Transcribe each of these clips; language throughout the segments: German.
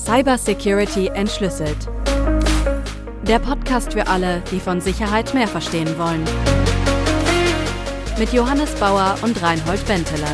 Cybersecurity entschlüsselt. Der Podcast für alle, die von Sicherheit mehr verstehen wollen. Mit Johannes Bauer und Reinhold Benteler.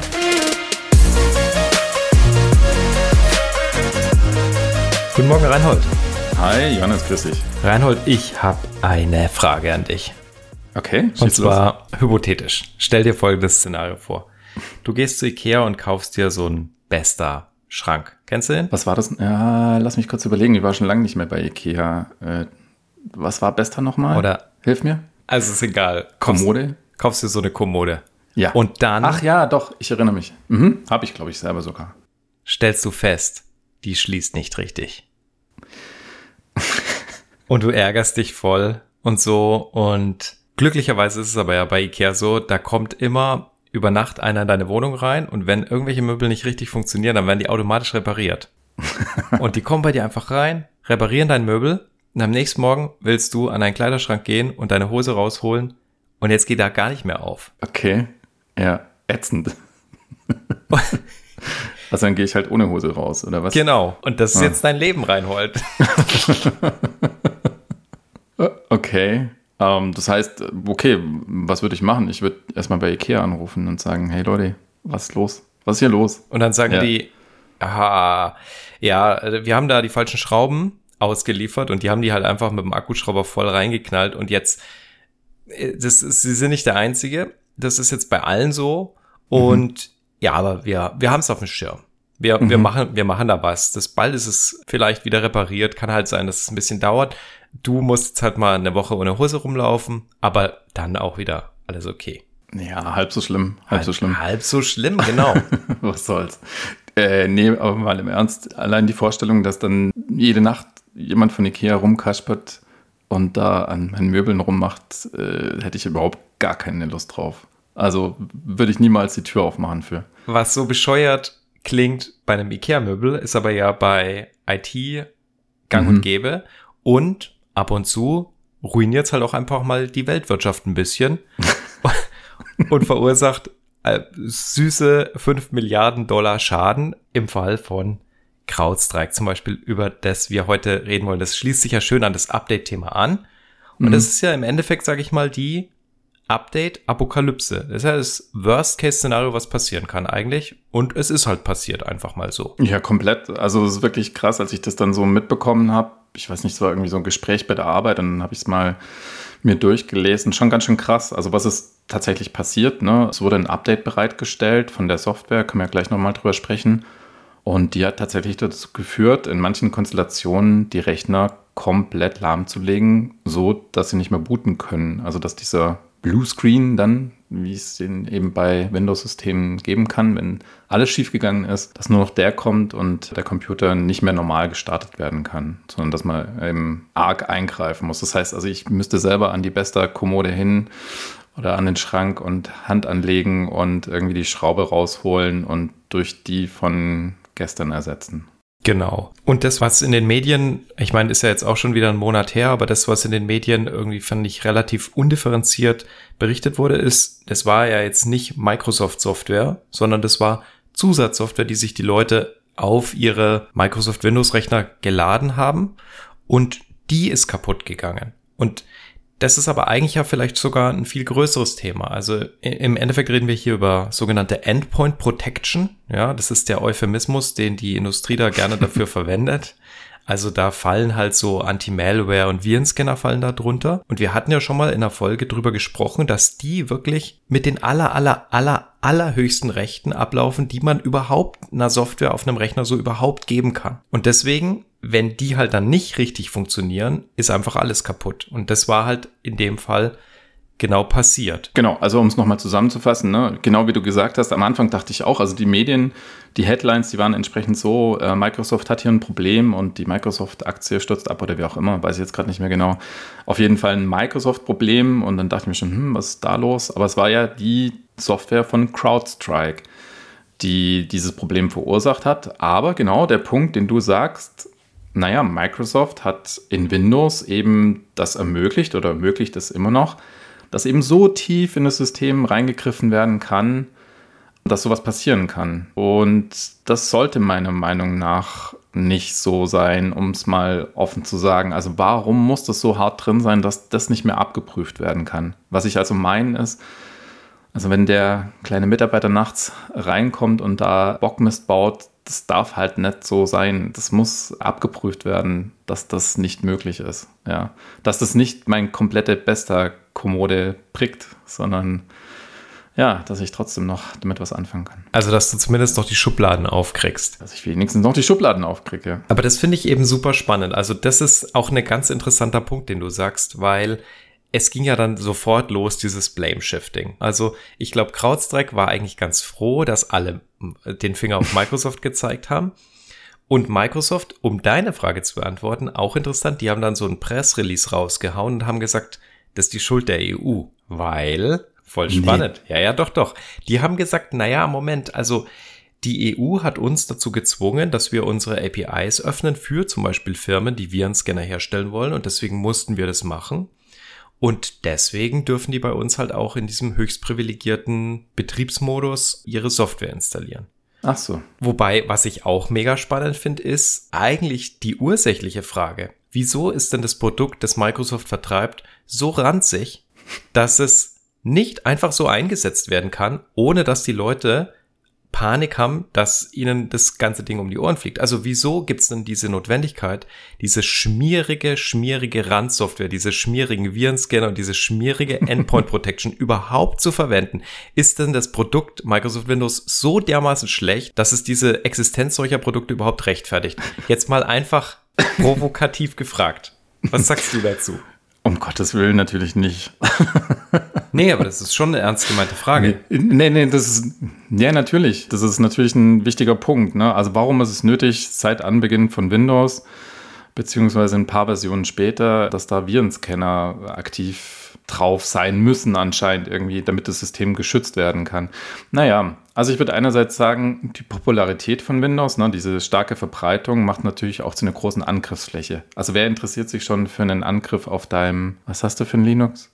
Guten Morgen, Reinhold. Hi, Johannes, grüß dich. Reinhold, ich habe eine Frage an dich. Okay, und zwar hypothetisch. Stell dir folgendes Szenario vor. Du gehst zu Ikea und kaufst dir so einen Besta-Schrank. Kennst du den? Was war das? Ja, lass mich kurz überlegen. Ich war schon lange nicht mehr bei Ikea. Was war Besta nochmal? Oder? Hilf mir. Also ist egal. Kommode? Kaufst dir so eine Kommode. Ja. Und dann... Ach ja, doch, ich erinnere mich. Habe ich, glaube ich, selber sogar. Stellst du fest, die schließt nicht richtig. Und du ärgerst dich voll und so. Und glücklicherweise ist es aber ja bei Ikea so, da kommt immer über Nacht einer in deine Wohnung rein und wenn irgendwelche Möbel nicht richtig funktionieren, dann werden die automatisch repariert. Und die kommen bei dir einfach rein, reparieren dein Möbel und am nächsten Morgen willst du an deinen Kleiderschrank gehen und deine Hose rausholen und jetzt geht da gar nicht mehr auf. Okay, ja, ätzend. Also dann gehe ich halt ohne Hose raus, oder was? Genau, und das ist jetzt dein Leben, Reinhold. Okay, das heißt, okay, was würde ich machen? Ich würde erstmal bei Ikea anrufen und sagen, hey Leute, was ist los? Was ist hier los? Und dann sagen die, wir haben da die falschen Schrauben ausgeliefert und die haben die halt einfach mit dem Akkuschrauber voll reingeknallt und jetzt, sie sind nicht der Einzige, das ist jetzt bei allen so und ja, aber wir haben es auf dem Schirm. Wir machen da was. Bald ist es vielleicht wieder repariert, kann halt sein, dass es ein bisschen dauert. Du musst jetzt halt mal eine Woche ohne Hose rumlaufen, aber dann auch wieder alles okay. Ja, halb so schlimm. Halb so schlimm, genau. Was soll's. Nee, aber mal im Ernst, allein die Vorstellung, dass dann jede Nacht jemand von Ikea rumkaspert und da an meinen Möbeln rummacht, hätte ich überhaupt gar keine Lust drauf. Also würde ich niemals die Tür aufmachen für. Was so bescheuert klingt bei einem Ikea-Möbel, ist aber ja bei IT gang und gäbe und ab und zu ruiniert es halt auch einfach mal die Weltwirtschaft ein bisschen und verursacht süße 5 Milliarden Dollar Schaden im Fall von CrowdStrike zum Beispiel, über das wir heute reden wollen. Das schließt sich ja schön an das Update-Thema an und das ist ja im Endeffekt, sage ich mal, die Update-Apokalypse. Das ist ja das Worst-Case-Szenario, was passieren kann eigentlich. Und es ist halt passiert, einfach mal so. Ja, komplett. Also es ist wirklich krass, als ich das dann so mitbekommen habe. Ich weiß nicht, es war irgendwie so ein Gespräch bei der Arbeit und dann habe ich es mal mir durchgelesen. Schon ganz schön krass. Also was ist tatsächlich passiert, ne? Es wurde ein Update bereitgestellt von der Software, können wir ja gleich nochmal drüber sprechen. Und die hat tatsächlich dazu geführt, in manchen Konstellationen die Rechner komplett lahmzulegen, so dass sie nicht mehr booten können. Also dass dieser Bluescreen dann, wie es den eben bei Windows-Systemen geben kann, wenn alles schiefgegangen ist, dass nur noch der kommt und der Computer nicht mehr normal gestartet werden kann, sondern dass man eben arg eingreifen muss. Das heißt also, ich müsste selber an die Besta-Kommode hin oder an den Schrank und Hand anlegen und irgendwie die Schraube rausholen und durch die von gestern ersetzen. Genau. Und das, was in den Medien, ich meine, ist ja jetzt auch schon wieder ein Monat her, aber das, was in den Medien irgendwie, fand ich, relativ undifferenziert berichtet wurde, ist, das war ja jetzt nicht Microsoft-Software, sondern das war Zusatzsoftware, die sich die Leute auf ihre Microsoft Windows-Rechner geladen haben und die ist kaputt gegangen. Und das ist aber eigentlich ja vielleicht sogar ein viel größeres Thema. Also im Endeffekt reden wir hier über sogenannte Endpoint Protection. Ja, das ist der Euphemismus, den die Industrie da gerne dafür verwendet. Also da fallen halt so Anti-Malware und Virenscanner fallen da drunter. Und wir hatten ja schon mal in der Folge drüber gesprochen, dass die wirklich mit den allerhöchsten Rechten ablaufen, die man überhaupt einer Software auf einem Rechner so überhaupt geben kann. Und deswegen, wenn die halt dann nicht richtig funktionieren, ist einfach alles kaputt. Und das war halt in dem Fall genau passiert. Genau, also um es nochmal zusammenzufassen, ne? Genau wie du gesagt hast, am Anfang dachte ich auch, also die Medien, die Headlines, die waren entsprechend so, Microsoft hat hier ein Problem und die Microsoft-Aktie stürzt ab oder wie auch immer, weiß ich jetzt gerade nicht mehr genau. Auf jeden Fall ein Microsoft-Problem und dann dachte ich mir schon, was ist da los? Aber es war ja die Software von CrowdStrike, die dieses Problem verursacht hat. Aber genau der Punkt, den du sagst, naja, Microsoft hat in Windows eben das ermöglicht oder ermöglicht es immer noch, dass eben so tief in das System reingegriffen werden kann, dass sowas passieren kann. Und das sollte meiner Meinung nach nicht so sein, um es mal offen zu sagen. Also warum muss das so hart drin sein, dass das nicht mehr abgeprüft werden kann? Was ich also meine ist, also wenn der kleine Mitarbeiter nachts reinkommt und da Bockmist baut, das darf halt nicht so sein. Das muss abgeprüft werden, dass das nicht möglich ist. Ja. Dass das nicht mein komplette bester Kommode prickt, sondern ja, dass ich trotzdem noch damit was anfangen kann. Also, dass du zumindest noch die Schubladen aufkriegst. Dass ich wenigstens noch die Schubladen aufkriege. Ja. Aber das finde ich eben super spannend. Also, das ist auch ein ganz interessanter Punkt, den du sagst, weil es ging ja dann sofort los, dieses Blame-Shifting. Also, ich glaube, CrowdStrike war eigentlich ganz froh, dass alle den Finger auf Microsoft gezeigt haben. Und Microsoft, um deine Frage zu beantworten, auch interessant, die haben dann so ein Press-Release rausgehauen und haben gesagt, das ist die Schuld der EU, weil... Voll spannend. Nee. Ja, doch. Die haben gesagt, naja, Moment, also die EU hat uns dazu gezwungen, dass wir unsere APIs öffnen für zum Beispiel Firmen, die Virenscanner herstellen wollen und deswegen mussten wir das machen. Und deswegen dürfen die bei uns halt auch in diesem höchst privilegierten Betriebsmodus ihre Software installieren. Ach so. Wobei, was ich auch mega spannend finde, ist eigentlich die ursächliche Frage. Wieso ist denn das Produkt, das Microsoft vertreibt, so ranzig, dass es nicht einfach so eingesetzt werden kann, ohne dass die Leute Panik haben, dass ihnen das ganze Ding um die Ohren fliegt. Also wieso gibt's denn diese Notwendigkeit, diese schmierige Randsoftware, diese schmierigen Virenscanner und diese schmierige Endpoint Protection überhaupt zu verwenden? Ist denn das Produkt Microsoft Windows so dermaßen schlecht, dass es diese Existenz solcher Produkte überhaupt rechtfertigt? Jetzt mal einfach provokativ gefragt. Was sagst du dazu? Um Gottes Willen natürlich nicht. Nee, aber das ist schon eine ernst gemeinte Frage. Nee, das ist, ja, natürlich. Das ist natürlich ein wichtiger Punkt, ne? Also warum ist es nötig, seit Anbeginn von Windows, beziehungsweise ein paar Versionen später, dass da Virenscanner aktiv drauf sein müssen anscheinend irgendwie, damit das System geschützt werden kann. Naja, also ich würde einerseits sagen, die Popularität von Windows, ne, diese starke Verbreitung macht natürlich auch zu einer großen Angriffsfläche. Also wer interessiert sich schon für einen Angriff auf deinem, was hast du für ein Linux?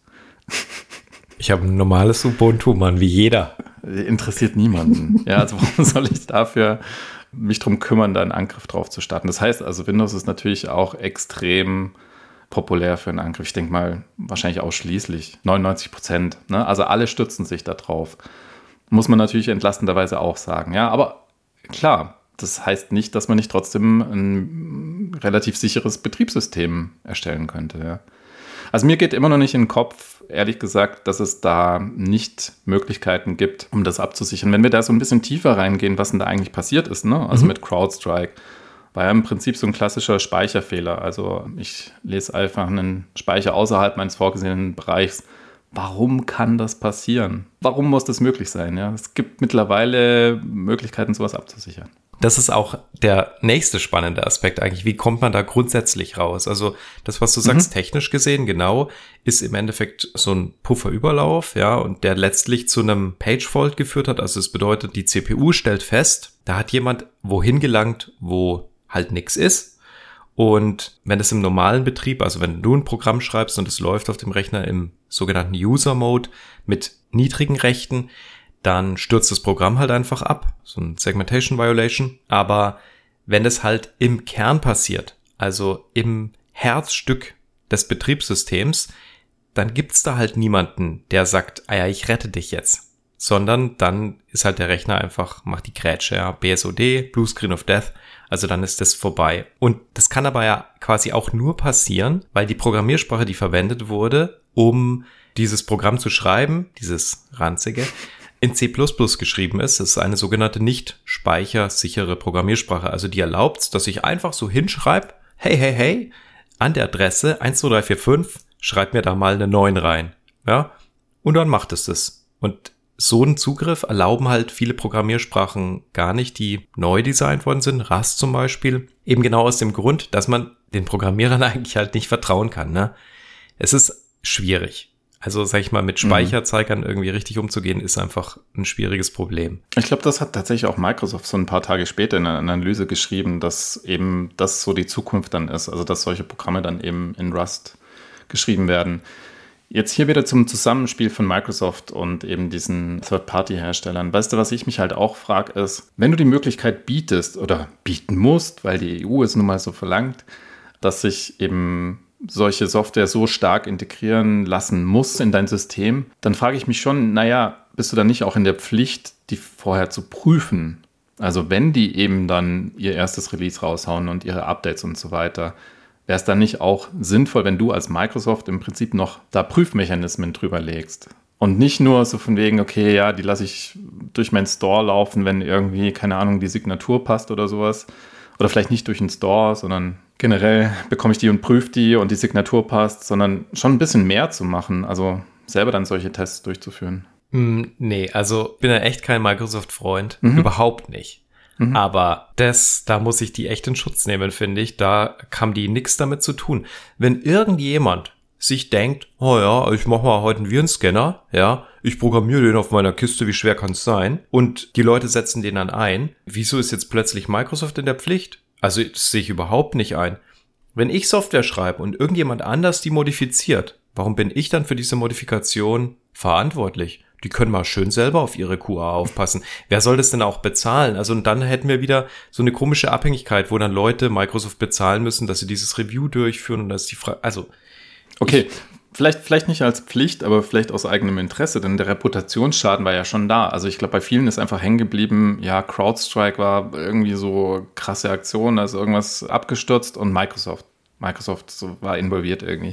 Ich habe ein normales Ubuntu, Mann, wie jeder. Interessiert niemanden. Ja, also warum soll ich dafür mich drum kümmern, da einen Angriff drauf zu starten? Das heißt also, Windows ist natürlich auch extrem populär für einen Angriff. Ich denke mal, wahrscheinlich ausschließlich 99%. Ne? Also alle stützen sich da drauf. Muss man natürlich entlastenderweise auch sagen. Ja, aber klar, das heißt nicht, dass man nicht trotzdem ein relativ sicheres Betriebssystem erstellen könnte. Ja. Also mir geht immer noch nicht in den Kopf, ehrlich gesagt, dass es da nicht Möglichkeiten gibt, um das abzusichern. Wenn wir da so ein bisschen tiefer reingehen, was denn da eigentlich passiert ist, ne? Also mit CrowdStrike, war ja im Prinzip so ein klassischer Speicherfehler. Also ich lese einfach einen Speicher außerhalb meines vorgesehenen Bereichs. Warum kann das passieren? Warum muss das möglich sein? Ja, es gibt mittlerweile Möglichkeiten, sowas abzusichern. Das ist auch der nächste spannende Aspekt eigentlich. Wie kommt man da grundsätzlich raus? Also das, was du sagst, technisch gesehen, genau, ist im Endeffekt so ein Pufferüberlauf, ja, und der letztlich zu einem Page-Fault geführt hat. Also es bedeutet, die CPU stellt fest, da hat jemand wohin gelangt, wo halt nichts ist. Und wenn es im normalen Betrieb, also wenn du ein Programm schreibst und es läuft auf dem Rechner im sogenannten User-Mode mit niedrigen Rechten, dann stürzt das Programm halt einfach ab. So ein Segmentation Violation. Aber wenn es halt im Kern passiert, also im Herzstück des Betriebssystems, dann gibt's da halt niemanden, der sagt, ah ja, ich rette dich jetzt. Sondern dann ist halt der Rechner einfach, macht die Grätsche, ja, BSOD, Blue Screen of Death, also dann ist das vorbei. Und das kann aber ja quasi auch nur passieren, weil die Programmiersprache, die verwendet wurde, um dieses Programm zu schreiben, dieses ranzige, in C++ geschrieben ist. Das ist eine sogenannte nicht speichersichere Programmiersprache, also die erlaubt, dass ich einfach so hinschreibe, hey, an der Adresse 12345, schreib mir da mal eine 9 rein, ja, und dann macht es das. Und so einen Zugriff erlauben halt viele Programmiersprachen gar nicht, die neu designt worden sind, Rust zum Beispiel, eben genau aus dem Grund, dass man den Programmierern eigentlich halt nicht vertrauen kann, ne? Es ist schwierig. Also, sag ich mal, mit Speicherzeigern irgendwie richtig umzugehen, ist einfach ein schwieriges Problem. Ich glaube, das hat tatsächlich auch Microsoft so ein paar Tage später in einer Analyse geschrieben, dass eben das so die Zukunft dann ist, also dass solche Programme dann eben in Rust geschrieben werden. Jetzt hier wieder zum Zusammenspiel von Microsoft und eben diesen Third-Party-Herstellern. Weißt du, was ich mich halt auch frage, ist, wenn du die Möglichkeit bietest oder bieten musst, weil die EU es nun mal so verlangt, dass sich eben solche Software so stark integrieren lassen muss in dein System, dann frage ich mich schon, bist du dann nicht auch in der Pflicht, die vorher zu prüfen? Also wenn die eben dann ihr erstes Release raushauen und ihre Updates und so weiter, wäre es dann nicht auch sinnvoll, wenn du als Microsoft im Prinzip noch da Prüfmechanismen drüber legst? Und nicht nur so von wegen, okay, ja, die lasse ich durch meinen Store laufen, wenn irgendwie, keine Ahnung, die Signatur passt oder sowas. Oder vielleicht nicht durch den Store, sondern generell bekomme ich die und prüfe die und die Signatur passt, sondern schon ein bisschen mehr zu machen, also selber dann solche Tests durchzuführen. Nee, also bin ja echt kein Microsoft-Freund. Überhaupt nicht. Aber da muss ich die echt in Schutz nehmen, finde ich. Da haben die nichts damit zu tun. Wenn irgendjemand sich denkt, oh ja, ich mache mal heute einen Virenscanner, ja, ich programmiere den auf meiner Kiste, wie schwer kann es sein? Und die Leute setzen den dann ein. Wieso ist jetzt plötzlich Microsoft in der Pflicht? Also das sehe ich überhaupt nicht ein. Wenn ich Software schreibe und irgendjemand anders die modifiziert, warum bin ich dann für diese Modifikation verantwortlich? Die können mal schön selber auf ihre QA aufpassen. Wer soll das denn auch bezahlen? Also und dann hätten wir wieder so eine komische Abhängigkeit, wo dann Leute Microsoft bezahlen müssen, dass sie dieses Review durchführen und das ist die Frage, also okay, vielleicht nicht als Pflicht, aber vielleicht aus eigenem Interesse, denn der Reputationsschaden war ja schon da. Also ich glaube, bei vielen ist einfach hängen geblieben, ja, CrowdStrike war irgendwie so krasse Aktion, da ist irgendwas abgestürzt und Microsoft war involviert irgendwie.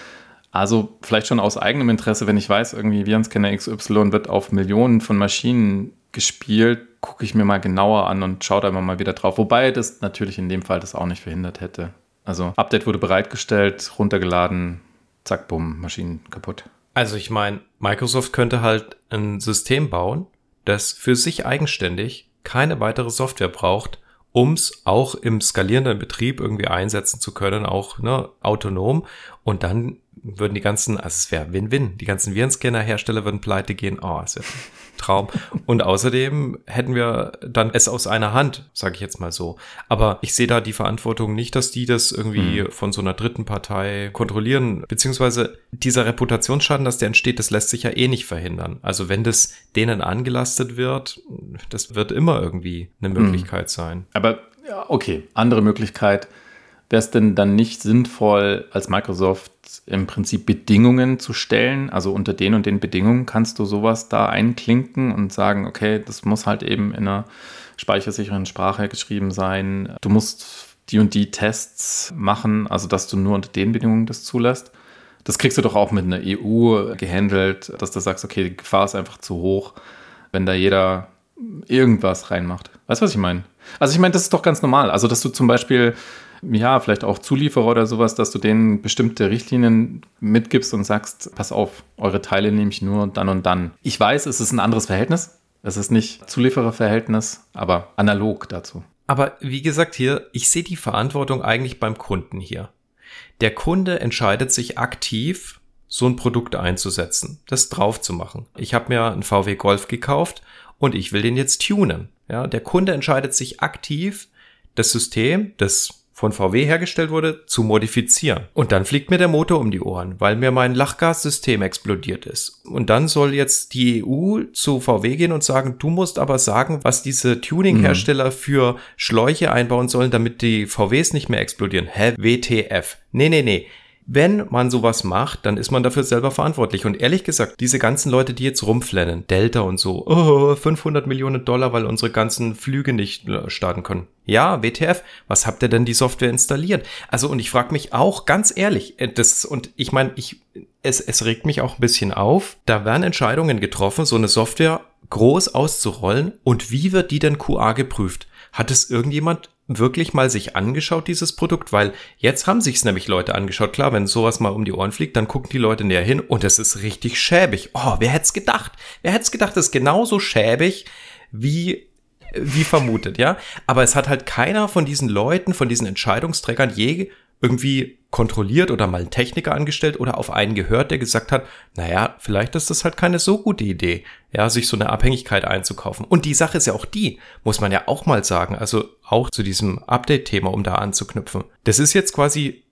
Also vielleicht schon aus eigenem Interesse, wenn ich weiß, irgendwie Virenscanner XY wird auf Millionen von Maschinen gespielt, gucke ich mir mal genauer an und schaue da immer mal wieder drauf. Wobei das natürlich in dem Fall das auch nicht verhindert hätte. Also Update wurde bereitgestellt, runtergeladen, zack, bumm, Maschinen kaputt. Also ich meine, Microsoft könnte halt ein System bauen, das für sich eigenständig keine weitere Software braucht, um es auch im skalierenden Betrieb irgendwie einsetzen zu können, auch autonom. Und dann würden die ganzen, also es wäre Win-Win, die ganzen Virenscanner-Hersteller würden pleite gehen. Oh, es wäre ein Traum. Und außerdem hätten wir dann es aus einer Hand, sage ich jetzt mal so. Aber ich sehe da die Verantwortung nicht, dass die das irgendwie von so einer dritten Partei kontrollieren. Beziehungsweise dieser Reputationsschaden, dass der entsteht, das lässt sich ja eh nicht verhindern. Also wenn das denen angelastet wird, das wird immer irgendwie eine Möglichkeit sein. Aber ja, okay, andere Möglichkeit. Wäre es denn dann nicht sinnvoll, als Microsoft im Prinzip Bedingungen zu stellen? Also unter den und den Bedingungen kannst du sowas da einklinken und sagen, okay, das muss halt eben in einer speichersicheren Sprache geschrieben sein. Du musst die und die Tests machen, also dass du nur unter den Bedingungen das zulässt. Das kriegst du doch auch mit einer EU gehandelt, dass du sagst, okay, die Gefahr ist einfach zu hoch, wenn da jeder irgendwas reinmacht. Weißt du, was ich meine? Also ich meine, das ist doch ganz normal. Also dass du zum Beispiel vielleicht auch Zulieferer oder sowas, dass du denen bestimmte Richtlinien mitgibst und sagst, pass auf, eure Teile nehme ich nur dann und dann. Ich weiß, es ist ein anderes Verhältnis. Es ist nicht Zuliefererverhältnis, aber analog dazu. Aber wie gesagt hier, ich sehe die Verantwortung eigentlich beim Kunden hier. Der Kunde entscheidet sich aktiv, so ein Produkt einzusetzen, das drauf zu machen. Ich habe mir einen VW Golf gekauft und ich will den jetzt tunen. Ja, der Kunde entscheidet sich aktiv, das System, das von VW hergestellt wurde, zu modifizieren. Und dann fliegt mir der Motor um die Ohren, weil mir mein Lachgassystem explodiert ist. Und dann soll jetzt die EU zu VW gehen und sagen, du musst aber sagen, was diese Tuning-Hersteller für Schläuche einbauen sollen, damit die VWs nicht mehr explodieren. Hä? WTF? Nee. Wenn man sowas macht, dann ist man dafür selber verantwortlich. Und ehrlich gesagt, diese ganzen Leute, die jetzt rumflennen, Delta und so, 500 Millionen $, weil unsere ganzen Flüge nicht starten können. Ja, WTF, was habt ihr denn die Software installiert? Also, und ich frage mich auch ganz ehrlich, es regt mich auch ein bisschen auf, da werden Entscheidungen getroffen, so eine Software groß auszurollen. Und wie wird die denn QA geprüft? Hat es irgendjemand wirklich mal sich angeschaut, dieses Produkt? Weil jetzt haben sich's nämlich Leute angeschaut. Klar, wenn sowas mal um die Ohren fliegt, dann gucken die Leute näher hin und es ist richtig schäbig. Oh, wer hätte es gedacht? Das ist genauso schäbig wie vermutet, ja? Aber es hat halt keiner von diesen Leuten, von diesen Entscheidungsträgern je irgendwie kontrolliert oder mal einen Techniker angestellt oder auf einen gehört, der gesagt hat, naja, vielleicht ist das halt keine so gute Idee, ja, sich so eine Abhängigkeit einzukaufen. Und die Sache ist ja auch die, muss man ja auch mal sagen, also auch zu diesem Update-Thema, um da anzuknüpfen. Das ist jetzt quasi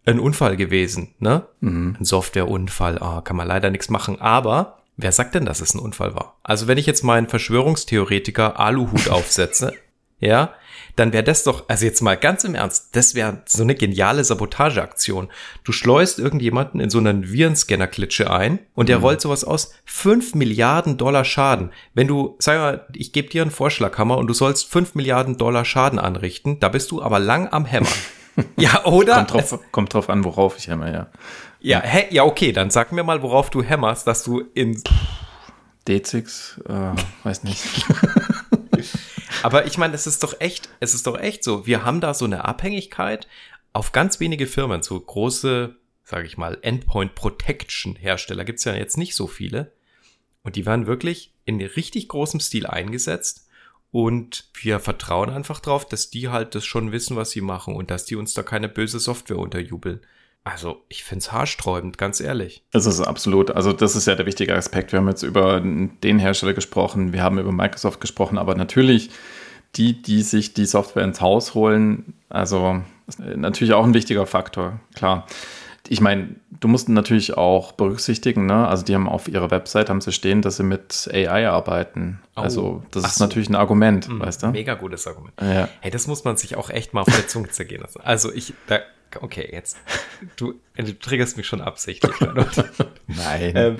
ein Unfall gewesen, ne? Ein Softwareunfall, kann man leider nichts machen. Aber wer sagt denn, dass es ein Unfall war? Also wenn ich jetzt meinen Verschwörungstheoretiker Aluhut aufsetze, ja, dann wäre das doch, also jetzt mal ganz im Ernst, das wäre so eine geniale Sabotageaktion. Du schleust irgendjemanden in so einen Virenscanner-Klitsche ein und der rollt sowas aus. 5 Milliarden Dollar Schaden. Wenn du, sag mal, ich gebe dir einen Vorschlaghammer und du sollst 5 Milliarden Dollar Schaden anrichten, da bist du aber lang am Hämmern. Ja, oder? Kommt drauf an, worauf ich hämmer, ja. Ja, okay, dann sag mir mal, worauf du hämmerst, dass du in D6, weiß nicht. Aber ich meine, es ist doch echt so. Wir haben da so eine Abhängigkeit auf ganz wenige Firmen, so große, sage ich mal, Endpoint Protection Hersteller gibt's ja jetzt nicht so viele. Und die werden wirklich in richtig großem Stil eingesetzt. Und wir vertrauen einfach drauf, dass die halt das schon wissen, was sie machen und dass die uns da keine böse Software unterjubeln. Also, ich find's haarsträubend, ganz ehrlich. Das ist absolut, also das ist ja der wichtige Aspekt. Wir haben jetzt über den Hersteller gesprochen, wir haben über Microsoft gesprochen, aber natürlich die sich die Software ins Haus holen, also natürlich auch ein wichtiger Faktor, klar. Ich meine, du musst natürlich auch berücksichtigen, ne? Also die haben auf ihrer Website, haben sie stehen, dass sie mit AI arbeiten. Also das ist natürlich ein Argument, weißt du? Mega gutes Argument. Ja. Hey, das muss man sich auch echt mal auf der Zunge zergehen lassen. Also okay, jetzt, du triggerst mich schon absichtlich. Nein.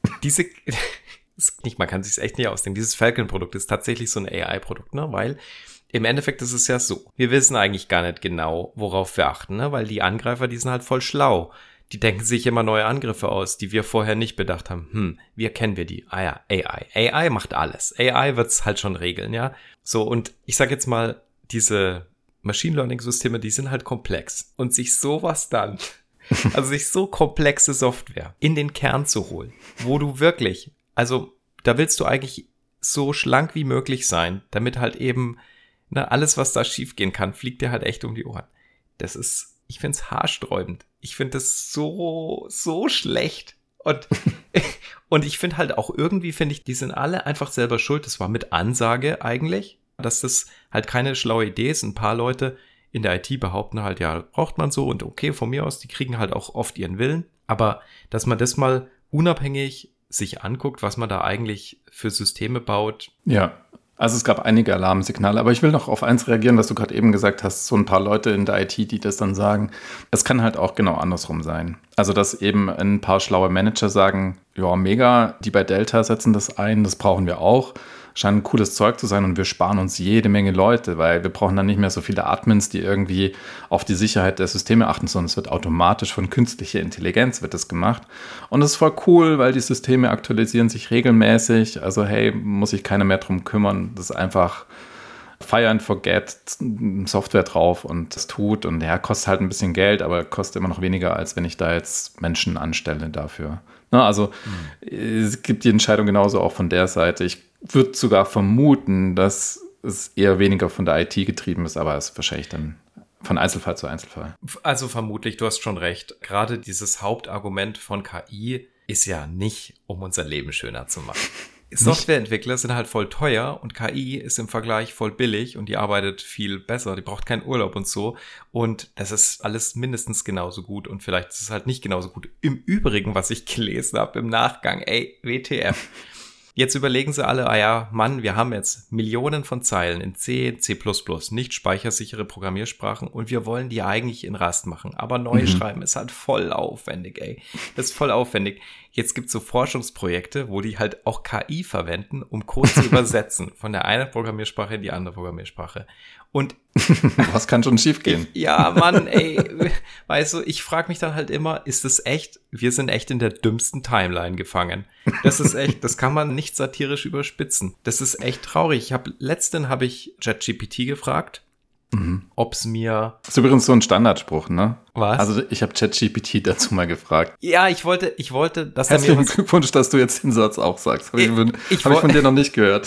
Man kann sich echt nicht ausdenken. Dieses Falcon-Produkt ist tatsächlich so ein AI-Produkt, ne? Weil im Endeffekt ist es ja so, wir wissen eigentlich gar nicht genau, worauf wir achten, ne? Weil die Angreifer, die sind halt voll schlau. Die denken sich immer neue Angriffe aus, die wir vorher nicht bedacht haben. Wie erkennen wir die? Ah ja, AI. AI macht alles. AI wird's halt schon regeln, ja? So, und ich sag jetzt mal, diese Machine Learning Systeme, die sind halt komplex. Und sich sowas dann, also sich so komplexe Software in den Kern zu holen, wo du wirklich, also da willst du eigentlich so schlank wie möglich sein, damit halt eben, alles, was da schief gehen kann, fliegt dir halt echt um die Ohren. Ich find's haarsträubend. Ich finde das so schlecht. Und ich finde halt auch irgendwie, die sind alle einfach selber schuld. Das war mit Ansage eigentlich, dass das halt keine schlaue Idee ist. Ein paar Leute in der IT behaupten halt, ja, braucht man so und okay, von mir aus, die kriegen halt auch oft ihren Willen. Aber dass man das mal unabhängig sich anguckt, was man da eigentlich für Systeme baut. Ja, also es gab einige Alarmsignale, aber ich will noch auf eins reagieren, was du gerade eben gesagt hast, so ein paar Leute in der IT, die das dann sagen. Es kann halt auch genau andersrum sein. Also dass eben ein paar schlaue Manager sagen, ja, mega, die bei Delta setzen das ein, das brauchen wir auch. Scheint ein cooles Zeug zu sein und wir sparen uns jede Menge Leute, weil wir brauchen dann nicht mehr so viele Admins, die irgendwie auf die Sicherheit der Systeme achten, sondern es wird automatisch von künstlicher Intelligenz wird das gemacht. Und das ist voll cool, weil die Systeme aktualisieren sich regelmäßig. Also hey, muss sich keiner mehr drum kümmern. Das ist einfach Fire and Forget, Software drauf und das tut. Und ja, kostet halt ein bisschen Geld, aber kostet immer noch weniger, als wenn ich da jetzt Menschen anstelle dafür. Also es gibt die Entscheidung genauso auch von der Seite. Ich würde sogar vermuten, dass es eher weniger von der IT getrieben ist, aber es ist wahrscheinlich dann von Einzelfall zu Einzelfall. Also vermutlich, du hast schon recht. Gerade dieses Hauptargument von KI ist ja nicht, um unser Leben schöner zu machen. Softwareentwickler sind halt voll teuer und KI ist im Vergleich voll billig und die arbeitet viel besser, die braucht keinen Urlaub und so und das ist alles mindestens genauso gut und vielleicht ist es halt nicht genauso gut. Im Übrigen, was ich gelesen habe im Nachgang, WTF. Jetzt überlegen sie alle, Mann, wir haben jetzt Millionen von Zeilen in C, C++, nicht speichersichere Programmiersprachen und wir wollen die eigentlich in Rust machen. Aber neu schreiben ist halt voll aufwendig, Das ist voll aufwendig. Jetzt gibt's so Forschungsprojekte, wo die halt auch KI verwenden, um Code zu übersetzen von der einen Programmiersprache in die andere Programmiersprache. Und was kann schon schief gehen? Ja, Mann, weißt du, ich frage mich dann halt immer, ist das echt? Wir sind echt in der dümmsten Timeline gefangen. Das ist echt, das kann man nicht satirisch überspitzen. Das ist echt traurig. Letztens habe ich ChatGPT gefragt, ob's mir... Das ist übrigens so ein Standardspruch, ne? Was? Also ich habe ChatGPT dazu mal gefragt. Ja, ich wollte, dass Herzlichen Glückwunsch, dass du jetzt den Satz auch sagst. Hab ich von dir noch nicht gehört.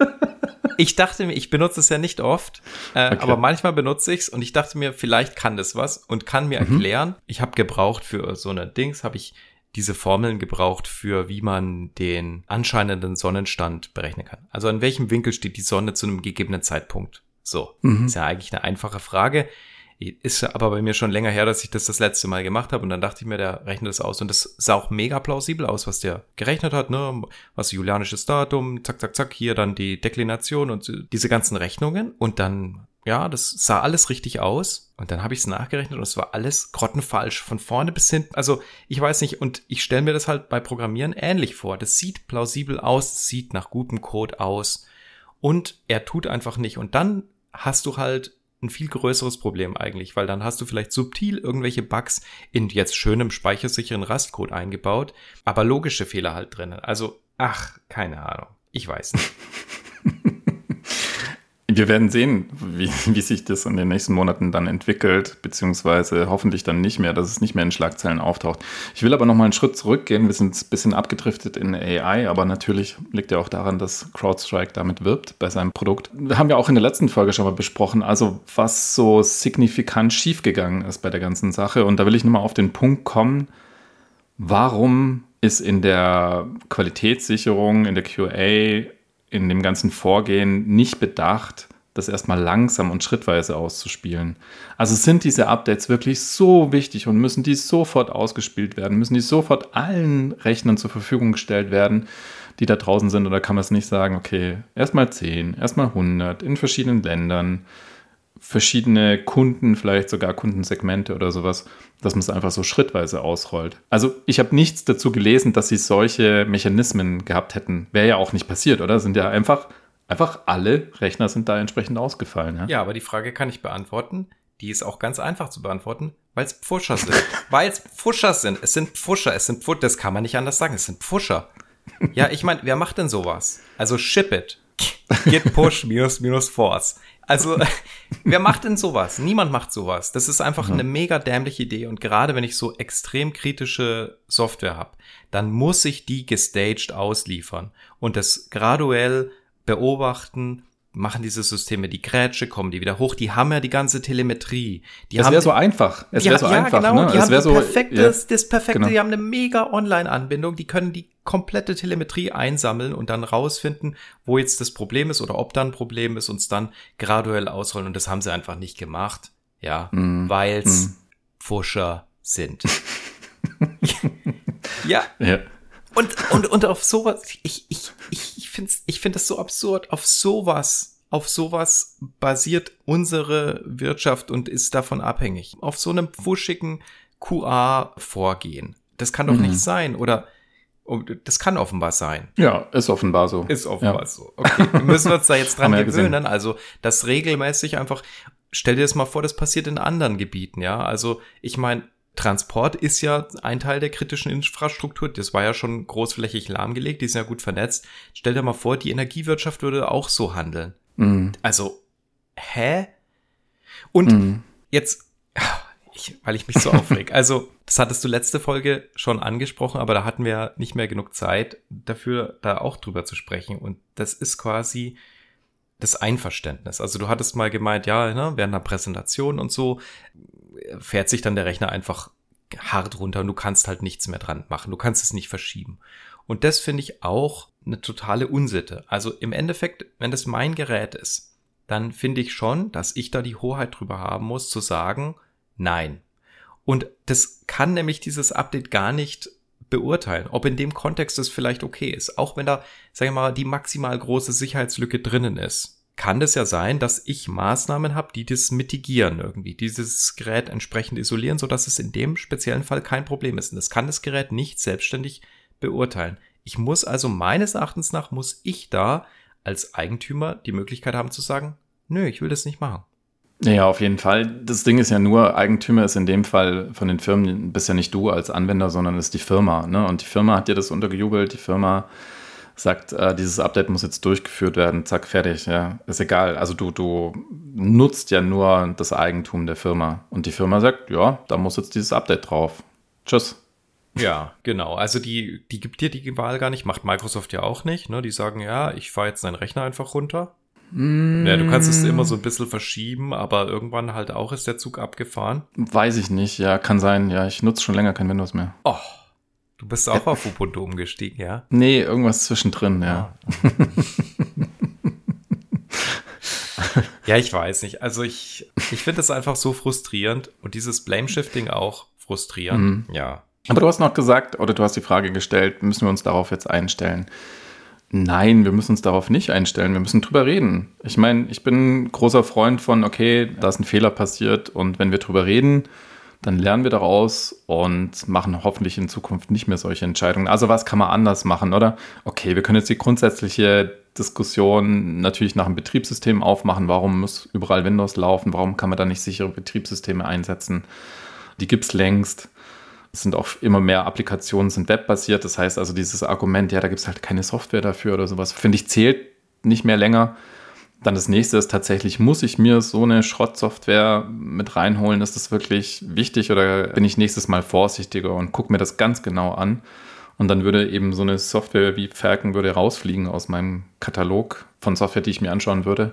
Ich dachte mir, ich benutze es ja nicht oft, aber manchmal benutze ich es und ich dachte mir, vielleicht kann das was und kann mir erklären. Ich habe gebraucht für so eine Dings, habe ich diese Formeln gebraucht für, wie man den anscheinenden Sonnenstand berechnen kann. Also an welchem Winkel steht die Sonne zu einem gegebenen Zeitpunkt. So, ist ja eigentlich eine einfache Frage. Ist aber bei mir schon länger her, dass ich das letzte Mal gemacht habe und dann dachte ich mir, der rechnet das aus und das sah auch mega plausibel aus, was der gerechnet hat, ne, was julianisches Datum, zack, zack, zack, hier dann die Deklination und diese ganzen Rechnungen und dann, ja, das sah alles richtig aus und dann habe ich es nachgerechnet und es war alles grottenfalsch, von vorne bis hinten, also ich weiß nicht und ich stelle mir das halt bei Programmieren ähnlich vor, das sieht plausibel aus, das sieht nach gutem Code aus und er tut einfach nicht und dann hast du halt ein viel größeres Problem eigentlich, weil dann hast du vielleicht subtil irgendwelche Bugs in jetzt schönem speichersicheren Rust-Code eingebaut, aber logische Fehler halt drinnen. Also, keine Ahnung. Ich weiß nicht. Wir werden sehen, wie sich das in den nächsten Monaten dann entwickelt, beziehungsweise hoffentlich dann nicht mehr, dass es nicht mehr in Schlagzeilen auftaucht. Ich will aber noch mal einen Schritt zurückgehen. Wir sind ein bisschen abgedriftet in AI, aber natürlich liegt ja auch daran, dass CrowdStrike damit wirbt bei seinem Produkt. Wir haben ja auch in der letzten Folge schon mal besprochen, also was so signifikant schiefgegangen ist bei der ganzen Sache. Und da will ich nochmal auf den Punkt kommen, warum ist in der Qualitätssicherung, in der QA, in dem ganzen Vorgehen nicht bedacht, das erstmal langsam und schrittweise auszuspielen. Also sind diese Updates wirklich so wichtig und müssen die sofort ausgespielt werden, müssen die sofort allen Rechnern zur Verfügung gestellt werden, die da draußen sind, oder kann man es nicht sagen, okay, erstmal 10, erstmal 100 in verschiedenen Ländern, verschiedene Kunden, vielleicht sogar Kundensegmente oder sowas, dass man es einfach so schrittweise ausrollt. Also ich habe nichts dazu gelesen, dass sie solche Mechanismen gehabt hätten. Wäre ja auch nicht passiert, oder? Sind ja einfach alle Rechner sind da entsprechend ausgefallen. Ja, ja, aber die Frage kann ich beantworten. Die ist auch ganz einfach zu beantworten, weil es Pfuscher sind. Weil es Pfuscher sind. Es sind Pfuscher. Das kann man nicht anders sagen. Es sind Pfuscher. Ja, ich meine, wer macht denn sowas? Also ship it. Git push minus force. Also, wer macht denn sowas? Niemand macht sowas. Das ist einfach eine mega dämliche Idee. Und gerade wenn ich so extrem kritische Software habe, dann muss ich die gestaged ausliefern. Und das graduell beobachten, machen diese Systeme die Grätsche, kommen die wieder hoch. Die haben ja die ganze Telemetrie. Es wäre so einfach. Es wäre so einfach. Genau. Ne? Die haben das Perfekte. Genau. Die haben eine mega Online-Anbindung. Die können die komplette Telemetrie einsammeln und dann rausfinden, wo jetzt das Problem ist oder ob da ein Problem ist und es dann graduell ausrollen. Und das haben sie einfach nicht gemacht. Ja, weil es Pfuscher sind. Ja. Und auf sowas, ich finde das so absurd, auf sowas basiert unsere Wirtschaft und ist davon abhängig. Auf so einem pfuschigen QA-Vorgehen. Das kann doch nicht sein, oder das kann offenbar sein. Ja, ist offenbar so. Ist offenbar so. Okay, müssen wir uns da jetzt dran gewöhnen. Also, das regelmäßig einfach, stell dir das mal vor, das passiert in anderen Gebieten, ja. Also, ich meine, Transport ist ja ein Teil der kritischen Infrastruktur. Das war ja schon großflächig lahmgelegt. Die sind ja gut vernetzt. Stell dir mal vor, die Energiewirtschaft würde auch so handeln. Also, hä? Und jetzt, weil ich mich so aufreg. Also, das hattest du letzte Folge schon angesprochen, aber da hatten wir nicht mehr genug Zeit dafür, da auch drüber zu sprechen. Und das ist quasi das Einverständnis. Also, du hattest mal gemeint, ja, ne, während einer Präsentation und so fährt sich dann der Rechner einfach hart runter und du kannst halt nichts mehr dran machen. Du kannst es nicht verschieben. Und das finde ich auch eine totale Unsitte. Also im Endeffekt, wenn das mein Gerät ist, dann finde ich schon, dass ich da die Hoheit drüber haben muss, zu sagen, nein. Und das kann nämlich dieses Update gar nicht beurteilen, ob in dem Kontext es vielleicht okay ist. Auch wenn da, sagen wir mal, die maximal große Sicherheitslücke drinnen ist, kann das ja sein, dass ich Maßnahmen habe, die das mitigieren irgendwie, dieses Gerät entsprechend isolieren, sodass es in dem speziellen Fall kein Problem ist. Und das kann das Gerät nicht selbstständig beurteilen. Ich muss also meines Erachtens nach, muss ich da als Eigentümer die Möglichkeit haben zu sagen, nö, ich will das nicht machen. Ja, auf jeden Fall. Das Ding ist ja nur, Eigentümer ist in dem Fall von den Firmen, bist ja nicht du als Anwender, sondern ist die Firma. Ne? Und die Firma hat dir das untergejubelt, die Firma sagt, dieses Update muss jetzt durchgeführt werden, zack, fertig, ja, ist egal. Also du nutzt ja nur das Eigentum der Firma. Und die Firma sagt, ja, da muss jetzt dieses Update drauf. Tschüss. Ja, genau. Also die gibt dir die Wahl gar nicht, macht Microsoft ja auch nicht. Ne? Die sagen, ja, ich fahre jetzt deinen Rechner einfach runter. Ja, du kannst es immer so ein bisschen verschieben, aber irgendwann halt auch ist der Zug abgefahren. Weiß ich nicht, ja, kann sein. Ja, ich nutze schon länger kein Windows mehr. Oh, du bist auch auf Ubuntu umgestiegen, ja? Nee, irgendwas zwischendrin, ja. Ja, ich weiß nicht. Also ich finde das einfach so frustrierend und dieses Blame-Shifting auch frustrierend. Ja. Aber du hast noch gesagt, oder du hast die Frage gestellt, müssen wir uns darauf jetzt einstellen? Nein, wir müssen uns darauf nicht einstellen. Wir müssen drüber reden. Ich meine, ich bin ein großer Freund von, okay, da ist ein Fehler passiert und wenn wir drüber reden, dann lernen wir daraus und machen hoffentlich in Zukunft nicht mehr solche Entscheidungen. Also was kann man anders machen, oder? Okay, wir können jetzt die grundsätzliche Diskussion natürlich nach dem Betriebssystem aufmachen. Warum muss überall Windows laufen? Warum kann man da nicht sichere Betriebssysteme einsetzen? Die gibt es längst. Es sind auch immer mehr Applikationen, sind webbasiert. Das heißt also dieses Argument, ja, da gibt es halt keine Software dafür oder sowas, finde ich, zählt nicht mehr länger. Dann das nächste ist tatsächlich, muss ich mir so eine Schrottsoftware mit reinholen? Ist das wirklich wichtig oder bin ich nächstes Mal vorsichtiger und gucke mir das ganz genau an? Und dann würde eben so eine Software wie Falcon würde rausfliegen aus meinem Katalog von Software, die ich mir anschauen würde.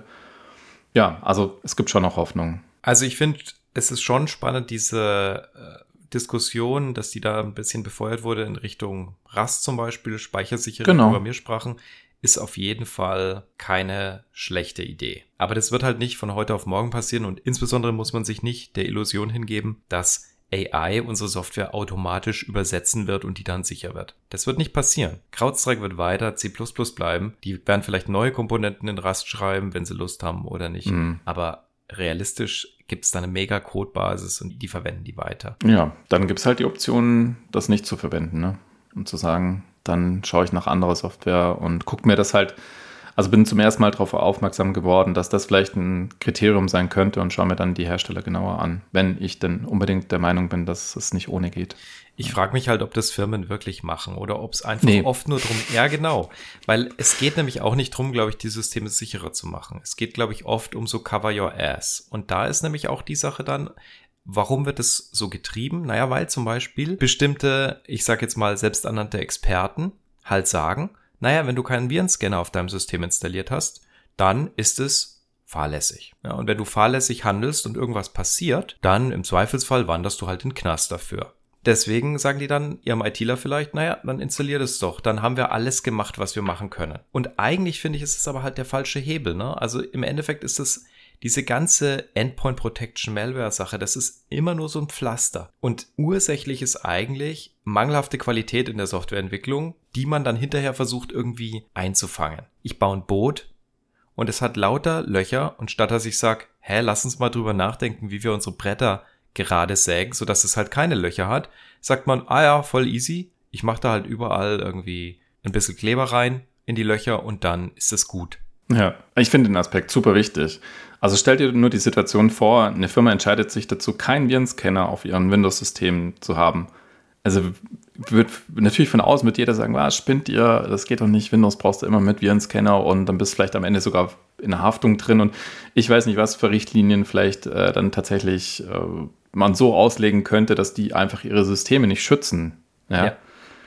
Ja, also es gibt schon noch Hoffnung. Also ich finde, es ist schon spannend, diese Diskussion, dass die da ein bisschen befeuert wurde in Richtung Rust zum Beispiel, speichersichere Programmiersprachen, ist auf jeden Fall keine schlechte Idee. Aber das wird halt nicht von heute auf morgen passieren und insbesondere muss man sich nicht der Illusion hingeben, dass AI unsere Software automatisch übersetzen wird und die dann sicher wird. Das wird nicht passieren. CrowdStrike wird weiter C++ bleiben. Die werden vielleicht neue Komponenten in Rust schreiben, wenn sie Lust haben oder nicht. Aber realistisch gibt es da eine mega Codebasis und die verwenden die weiter. Ja, dann gibt es halt die Option, das nicht zu verwenden, ne? Und zu sagen, dann schaue ich nach anderer Software und gucke mir das halt, also bin zum ersten Mal darauf aufmerksam geworden, dass das vielleicht ein Kriterium sein könnte und schaue mir dann die Hersteller genauer an, wenn ich denn unbedingt der Meinung bin, dass es nicht ohne geht. Ich frage mich halt, ob das Firmen wirklich machen oder ob es einfach oft nur drum, ja genau, weil es geht nämlich auch nicht drum, glaube ich, die Systeme sicherer zu machen. Es geht, glaube ich, oft um so Cover Your Ass und da ist nämlich auch die Sache dann, warum wird es so getrieben? Naja, weil zum Beispiel bestimmte, ich sage jetzt mal selbsternannte Experten halt sagen, naja, wenn du keinen Virenscanner auf deinem System installiert hast, dann ist es fahrlässig. Ja, und wenn du fahrlässig handelst und irgendwas passiert, dann im Zweifelsfall wanderst du halt in den Knast dafür. Deswegen sagen die dann ihrem ITler vielleicht, naja, dann installier das doch. Dann haben wir alles gemacht, was wir machen können. Und eigentlich finde ich, ist es aber halt der falsche Hebel, ne? Also im Endeffekt ist es diese ganze Endpoint Protection Malware Sache, das ist immer nur so ein Pflaster. Und ursächlich ist eigentlich mangelhafte Qualität in der Softwareentwicklung, die man dann hinterher versucht irgendwie einzufangen. Ich baue ein Boot und es hat lauter Löcher und statt dass ich sage, lass uns mal drüber nachdenken, wie wir unsere Bretter gerade sägen, sodass es halt keine Löcher hat, sagt man, ja, voll easy, ich mache da halt überall irgendwie ein bisschen Kleber rein in die Löcher und dann ist es gut. Ja, ich finde den Aspekt super wichtig. Also stell dir nur die Situation vor, eine Firma entscheidet sich dazu, keinen Virenscanner auf ihren Windows-Systemen zu haben. Also wird natürlich von außen wird jeder sagen, was spinnt ihr, das geht doch nicht, Windows brauchst du immer mit Virenscanner und dann bist du vielleicht am Ende sogar in der Haftung drin und ich weiß nicht, was für Richtlinien vielleicht dann tatsächlich man so auslegen könnte, dass die einfach ihre Systeme nicht schützen. Ja.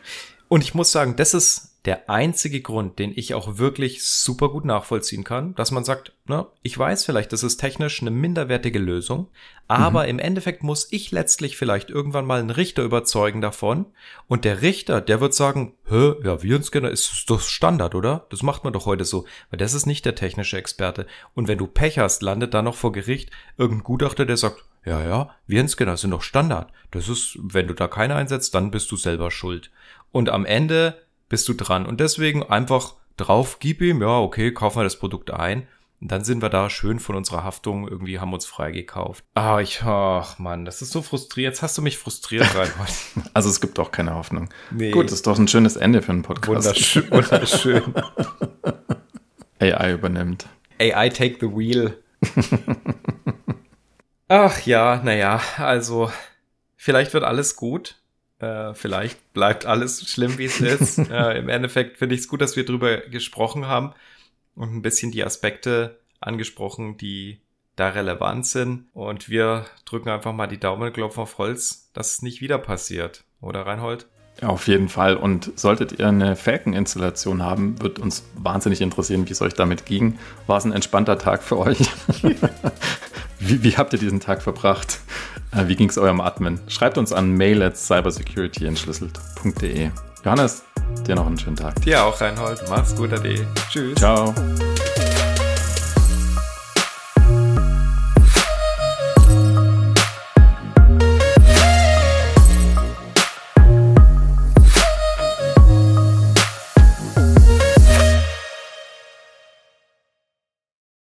Und ich muss sagen, das ist der einzige Grund, den ich auch wirklich super gut nachvollziehen kann, dass man sagt, ich weiß vielleicht, das ist technisch eine minderwertige Lösung, aber im Endeffekt muss ich letztlich vielleicht irgendwann mal einen Richter überzeugen davon und der Richter, der wird sagen, Virenscanner ist doch Standard, oder? Das macht man doch heute so, weil das ist nicht der technische Experte. Und wenn du Pech hast, landet da noch vor Gericht irgendein Gutachter, der sagt, ja, Virenscanner sind doch Standard. Das ist, wenn du da keine einsetzt, dann bist du selber schuld. Und am Ende bist du dran. Und deswegen einfach drauf, gib ihm, ja, okay, kaufen wir das Produkt ein. Und dann sind wir da schön von unserer Haftung, irgendwie haben uns freigekauft. Ach Mann, das ist so frustrierend. Jetzt hast du mich frustriert, Reinhold. Also es gibt auch keine Hoffnung. Nee. Gut, das ist doch ein schönes Ende für einen Podcast. Wunderschön. AI übernimmt. AI take the wheel. Ach ja, also vielleicht wird alles gut. Vielleicht bleibt alles schlimm, wie es ist. Im Endeffekt finde ich es gut, dass wir drüber gesprochen haben und ein bisschen die Aspekte angesprochen, die da relevant sind. Und wir drücken einfach mal die Daumen und klopfen auf Holz, dass es nicht wieder passiert. Oder, Reinhold? Ja, auf jeden Fall. Und solltet ihr eine Falcon-Installation haben, wird uns wahnsinnig interessieren, wie es euch damit ging. War es ein entspannter Tag für euch? Wie habt ihr diesen Tag verbracht? Wie ging es eurem Admin? Schreibt uns an mail@cybersecurityentschlüsselt.de. Johannes, dir noch einen schönen Tag. Dir auch, Reinhold. Mach's gut, Ade. Tschüss. Ciao.